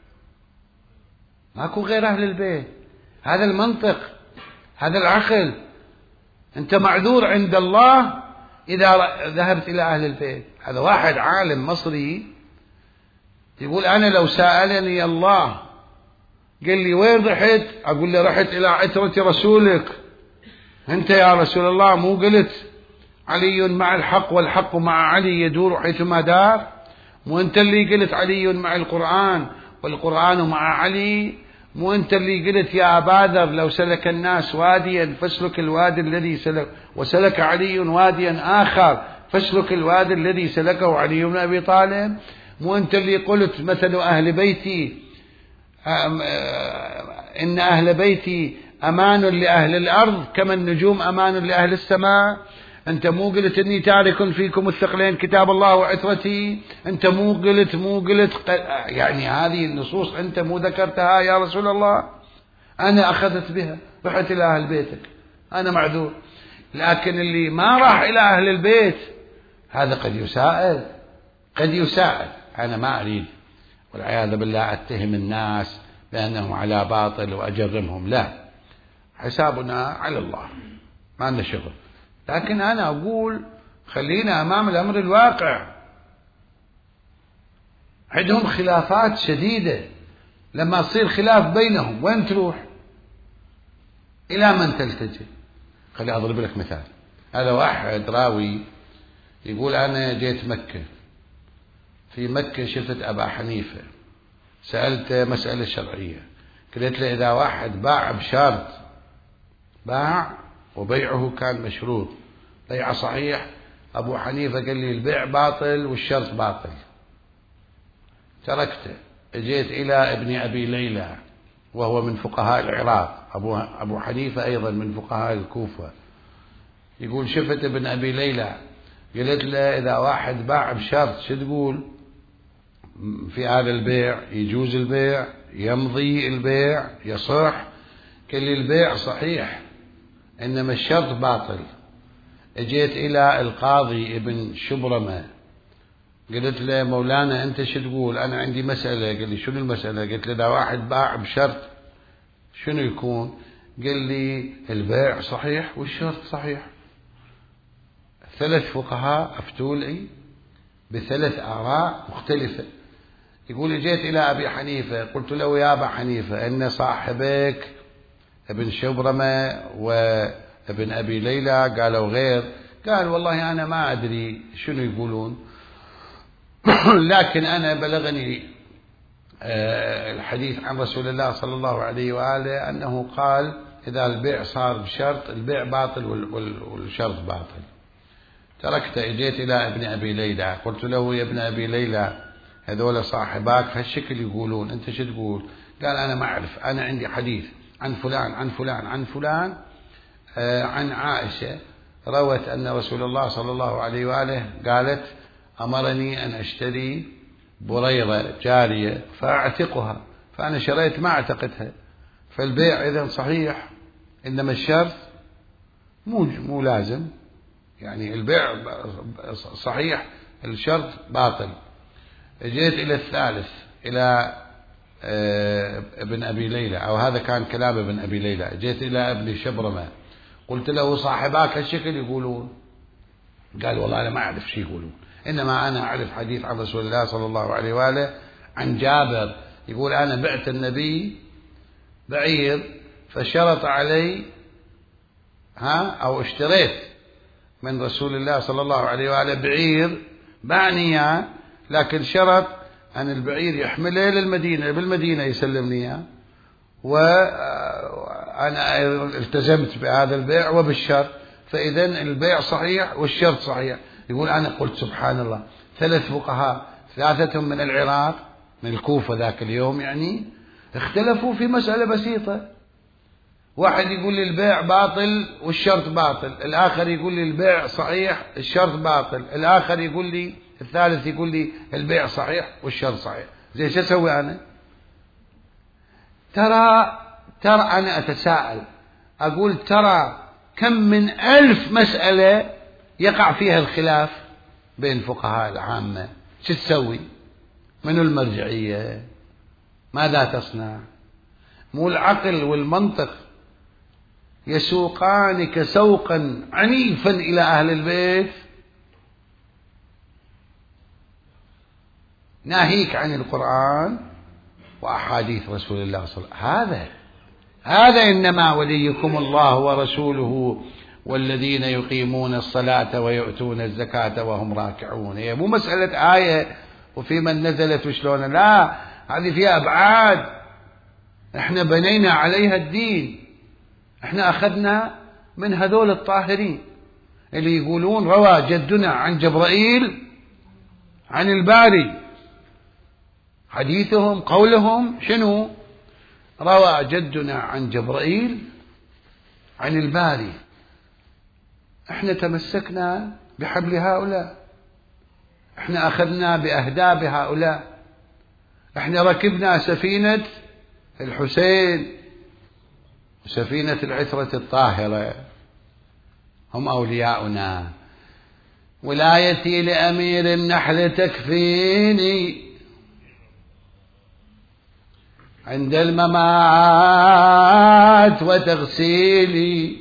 ماكو غير أهل البيت، هذا المنطق، هذا العقل. أنت معذور عند الله إذا ذهبت إلى أهل البيت. هذا واحد عالم مصري يقول أنا لو سألني الله قال لي وين رحت، أقول له رحت إلى عترة رسولك. أنت يا رسول الله مو قلت علي مع الحق والحق مع علي يدور حيثما دار؟ مو أنت اللي قلت علي مع القرآن والقرآن مع علي؟ مو أنت اللي قلت يا أبا ذر لو سلك الناس واديا فاسلك الوادي الذي سلك وسلك علي واديا آخر فاسلك الوادي الذي سلكه علي بن أبي طالب؟ مو أنت اللي قلت مثل أهل بيتي إن أهل بيتي أمان لأهل الأرض كما النجوم أمان لأهل السماء؟ أنت مو قلت إني تارك فيكم الثقلين كتاب الله وعترتي؟ أنت مو قلت مو قلت يعني هذه النصوص أنت مو ذكرتها يا رسول الله؟ أنا أخذت بها، رحت إلى أهل بيتك، أنا معذور. لكن اللي ما راح إلى أهل البيت هذا قد يساءل، قد يساءل. أنا ما أريد والعياذ بالله أتهم الناس بأنهم على باطل وأجرمهم، لا، حسابنا على الله، ما عندنا شغل. لكن أنا أقول خلينا أمام الأمر الواقع. عندهم خلافات شديدة، لما تصير خلاف بينهم وين تروح؟ إلى من تلتجئ؟ خلي أضرب لك مثال. هذا واحد راوي يقول أنا جيت مكة، في مكة شفت أبا حنيفة، سألته مسألة شرعية، قلت له إذا واحد باع بشرط، باع وبيعه كان مشروط، بيعه صحيح، أبو حنيفة قال لي البيع باطل والشرط باطل، تركته. جيت إلى ابن أبي ليلى وهو من فقهاء العراق، أبو, أبو حنيفة أيضا من فقهاء الكوفة، يقول شفت ابن أبي ليلى، قلت له إذا واحد باع بشرط شو تقول في هذا البيع؟ يجوز البيع؟ يمضي البيع؟ يصح؟ قال لي البيع صحيح إنما الشرط باطل. اجيت إلى القاضي ابن شبرمة، قلت له مولانا أنت شو تقول؟ أنا عندي مسألة. قال لي شنو المسألة؟ قلت له إذا واحد باع بشرط شنو يكون؟ قال لي البيع صحيح والشرط صحيح. ثلاث فقهاء أفتوا لي بثلاث آراء مختلفة. يقول جيت إلى أبي حنيفة، قلت له يا أبا حنيفة إن صاحبك ابن شبرمة وابن أبي ليلى قالوا غير. قال والله أنا ما أدري شنو يقولون، لكن أنا بلغني الحديث عن رسول الله صلى الله عليه وآله أنه قال إذا البيع صار بشرط البيع باطل والشرط باطل. تركت. اجيت إلى ابن أبي ليلى، قلت له يا ابن أبي ليلى هذول صاحباك هالشكل يقولون، أنت شو تقول؟ قال أنا ما أعرف، أنا عندي حديث عن فلان عن فلان عن فلان آه عن عائشة روت أن رسول الله صلى الله عليه وآله قالت أمرني أن أشتري بريرة جارية فأعتقها، فأنا شريت ما أعتقتها، فالبيع إذن صحيح، إنما الشرط مو مو لازم، يعني البيع صحيح الشرط باطل. جيت إلى الثالث إلى ابن أبي ليلى، أو هذا كان كلام ابن أبي ليلى، جيت إلى ابن شبرمة قلت له صاحباك هالشكل يقولون؟ قال والله أنا ما أعرف شو يقولون، إنما أنا أعرف حديث عن رسول الله صلى الله عليه وآله عن جابر يقول أنا بعت النبي بعير فشرط علي ها أو اشتريت من رسول الله صلى الله عليه وآله بعير بعني، لكن شرط أن البعير يحمله للمدينة، بالمدينة يسلمني إياه، وأنا التزمت بهذا البيع وبالشرط، فإذا البيع صحيح والشرط صحيح. يقول أنا قلت سبحان الله، ثلاث فقهاء ثلاثتهم من العراق من الكوفة ذاك اليوم يعني اختلفوا في مسألة بسيطة، واحد يقول لي البيع باطل والشرط باطل، الآخر يقول لي البيع صحيح الشرط باطل، الآخر يقول لي الثالث يقول لي البيع صحيح والشرط صحيح. زي شو أسوي أنا؟ ترى ترى أنا أتساءل أقول ترى كم من ألف مسألة يقع فيها الخلاف بين فقهاء العامة، شو تسوي؟ منو المرجعية؟ ماذا تصنع؟ مو العقل والمنطق يسوقانك سوقا عنيفا إلى أهل البيت، ناهيك عن القرآن وأحاديث رسول الله صلى الله عليه وسلم. هذا هذا إنما وليكم الله ورسوله والذين يقيمون الصلاة ويؤتون الزكاة وهم راكعون. هي مو مسألة آية وفي من نزلت وشلون، لا، هذه فيها أبعاد، احنا بنينا عليها الدين، احنا أخذنا من هذول الطاهرين اللي يقولون روى جدنا عن جبرائيل عن الباري، حديثهم قولهم شنو؟ روى جدنا عن جبرائيل عن الباري. احنا تمسكنا بحبل هؤلاء، احنا أخذنا بأهداب هؤلاء، احنا ركبنا سفينة الحسين وسفينة العترة الطاهرة، هم أولياؤنا. ولايتي لأمير النحل تكفيني عند الممات وتغسيلي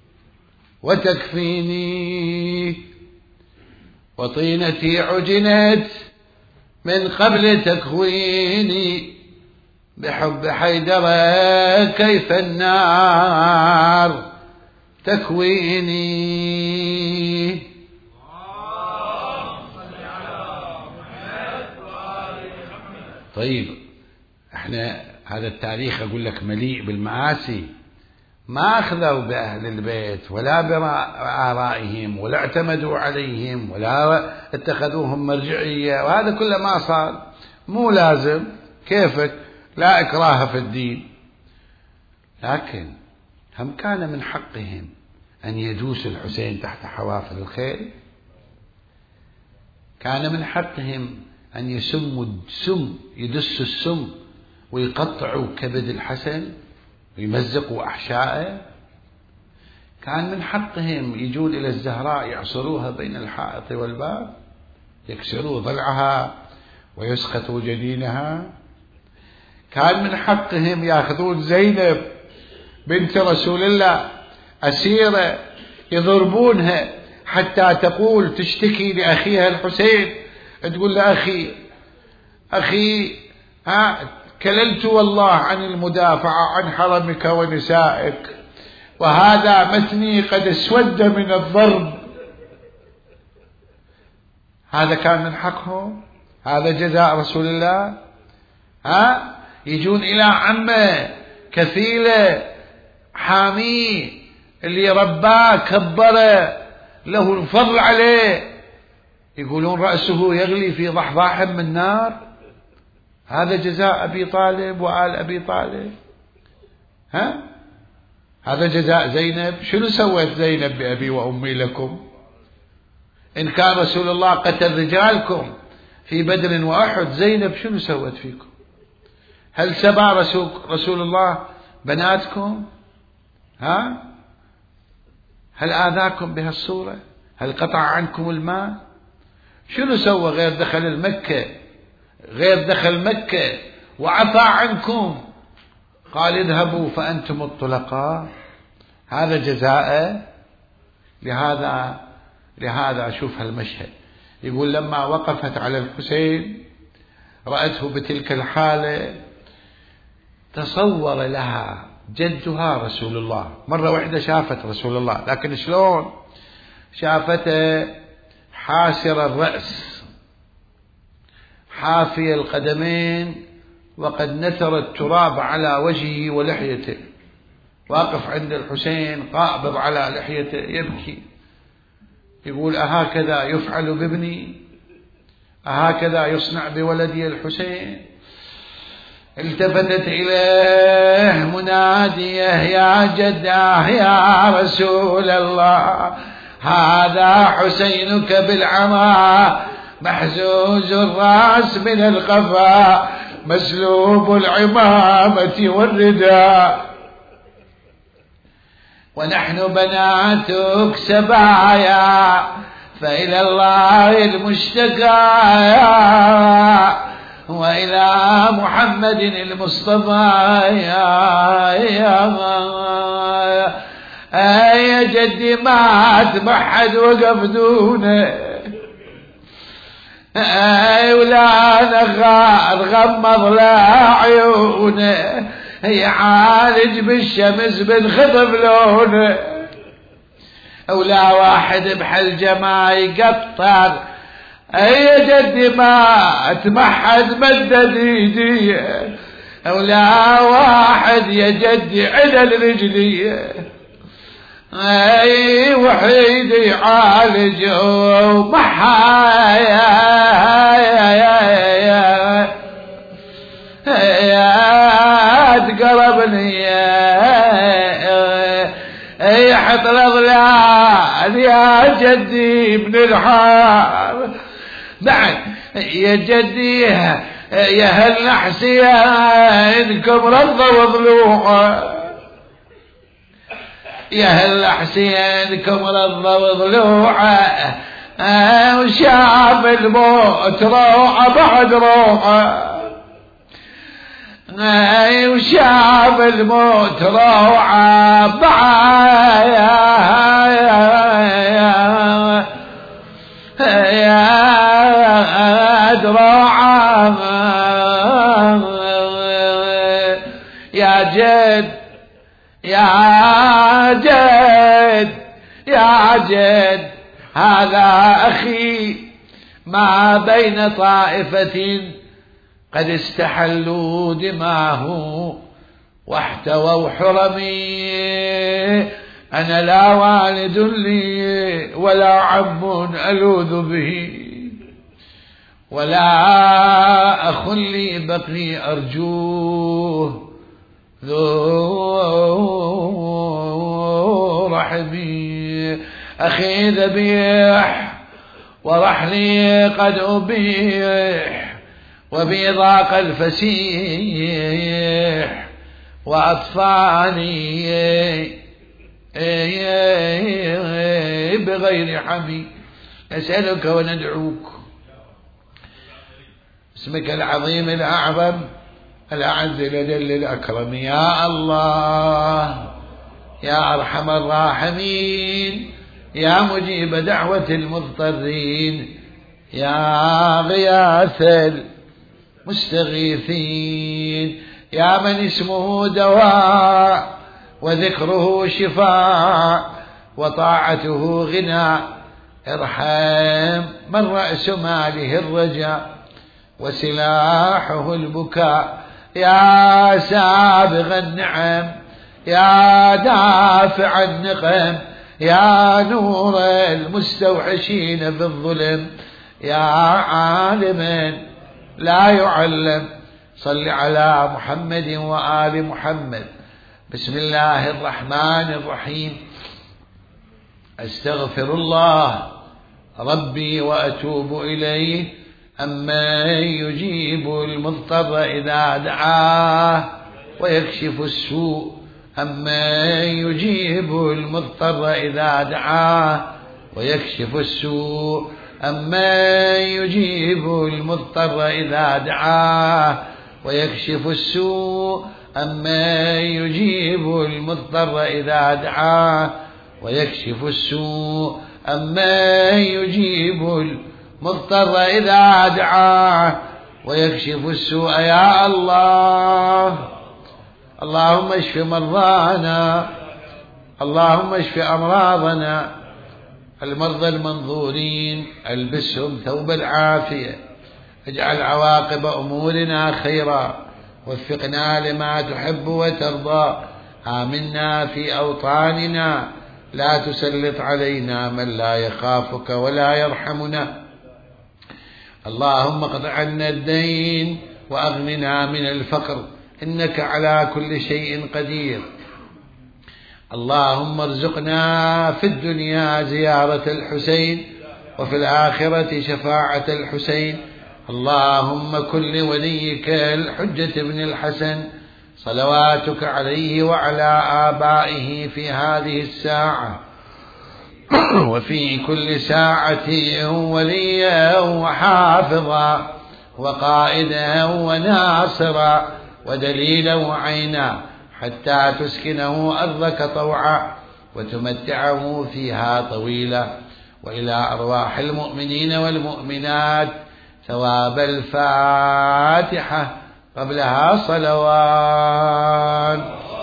وتكفيني، وطينتي عجنت من قبل تكويني، بحب حيدر كيف النار تكويني. طيب احنا هذا التاريخ اقول لك مليء بالمآسي، ما اخذوا باهل البيت ولا بآرائهم ولا اعتمدوا عليهم ولا اتخذوهم مرجعية، وهذا كله ما صار. مو لازم، كيفك، لا إكراه في الدين، لكن هم كان من حقهم أن يدوس الحسين تحت حوافر الخيل، كان من حقهم أن يسموا السم، يدسوا السم ويقطعوا كبد الحسن ويمزقوا أحشائه، كان من حقهم يجون إلى الزهراء يعصروها بين الحائط والباب، يكسروا ضلعها ويسقطوا جنينها، كان من حقهم يأخذون زينب بنت رسول الله أسيرة يضربونها حتى تقول تشتكي لأخيها الحسين، تقول له أخي أخي ها كللت والله عن المدافعة عن حرمك ونسائك، وهذا متني قد اسود من الضرب. هذا كان من حقهم، هذا جزاء رسول الله. ها يجون إلى عمه كفيله حاميه اللي رباه كبره له الفضل عليه، يقولون رأسه يغلي في ضحضاح من نار. هذا جزاء أبي طالب وآل أبي طالب. ها هذا جزاء زينب. شنو سويت زينب بأبي وأمي لكم؟ إن كان رسول الله قتل رجالكم في بدر وأحد، زينب شنو سوت فيكم؟ هل سبى رسول, رسول الله بناتكم؟ ها هل آذاكم بهالصورة؟ هل قطع عنكم الماء؟ شنو سوى غير دخل المكة، غير دخل مكة وعفى عنكم، قال اذهبوا فأنتم الطلقاء. هذا جزاء. لهذا لهذا شوف هالمشهد، يقول لما وقفت على الحسين رأته بتلك الحالة، تصور لها جدها رسول الله. مرة واحدة شافت رسول الله، لكن شلون شافته؟ حاسر الرأس حافي القدمين وقد نثر التراب على وجهه ولحيته، واقف عند الحسين قابض على لحيته يبكي، يقول أهكذا يفعل بابني؟ أهكذا يصنع بولدي الحسين؟ التفتت إليه منادية يا جداه يا رسول الله، هذا حسينك بالعمى محزوز الرأس من القفا مسلوب العمامة والرداء، ونحن بناتك سبايا فإلى الله المشتكى وإلى محمد المصطفى. يا يا يا جدي ما تمحد وقف دونه، اي ولا نغار غمض لا عيونه، يعالج بالشمس بنخطف لونه، ولا واحد بحلجه ما يقطر. اي جدي ما تمحد مدد ايدي، ولا واحد يا جدي عدل رجلي، اي وحيد يعالج ومحا يا تقربني يا حط الاضلال يا جدي ابن الحار. بعد يا جدي يا هالنحسية انكم رضوا ضلوعه، يا هلا حسين كمر ضلوعه وشاف الموت روعه بعد روعه وشاف الموت روعه بعد روعه يا جد يا جد يا جد هذا أخي ما بين طائفة قد استحلوا دماه واحتووا حرمي. أنا لا والد لي ولا عم ألوذ به ولا أخ لي بقي أرجوه ذو رحمي. أخي ذبيح ورحلي قد أبيح وبي ضاق الفسيح وأطفالي بغير حمي. نسألك وندعوك اسمك العظيم الأعظم الأعز الأجل الأكرم يا الله يا أرحم الراحمين يا مجيب دعوة المضطرين يا غياث المستغيثين يا من اسمه دواء وذكره شفاء وطاعته غنى. ارحم من رأس ماله الرجاء وسلاحه البكاء يا سابغ النعم يا دافع النقم يا نور المستوحشين في الظلم يا عالم لا يعلم. صل على محمد وآل محمد. بسم الله الرحمن الرحيم. أستغفر الله ربي وأتوب إليه أمن يجيب المضطر إذا دعاه ويكشف السوء أمن يجيب المضطر إذا دعاه ويكشف السوء أمن يجيب المضطر إذا دعاه ويكشف السوء أمن يجيب المضطر إذا دعاه ويكشف السوء أمن يجيب المضطر إذا دعاه ويكشف السوء يا الله. اللهم اشف مرضانا اللهم اشف أمراضنا المرضى المنظورين البسهم ثوب العافية. اجعل عواقب أمورنا خيرا وفقنا لما تحب وترضى. آمنا في أوطاننا لا تسلط علينا من لا يخافك ولا يرحمنا. اللهم اقض عنا الدين وأغننا من الفقر إنك على كل شيء قدير. اللهم ارزقنا في الدنيا زيارة الحسين وفي الآخرة شفاعة الحسين. اللهم كن لوليك الحجة بن الحسن صلواتك عليه وعلى آبائه في هذه الساعة وفي كل ساعة وليا وحافظا وقائدا وناصرا ودليلا وعينا حتى تسكنه أرضك طوعا وتمتعه فيها طويلا. وإلى أرواح المؤمنين والمؤمنات ثواب الفاتحة قبلها صلوات.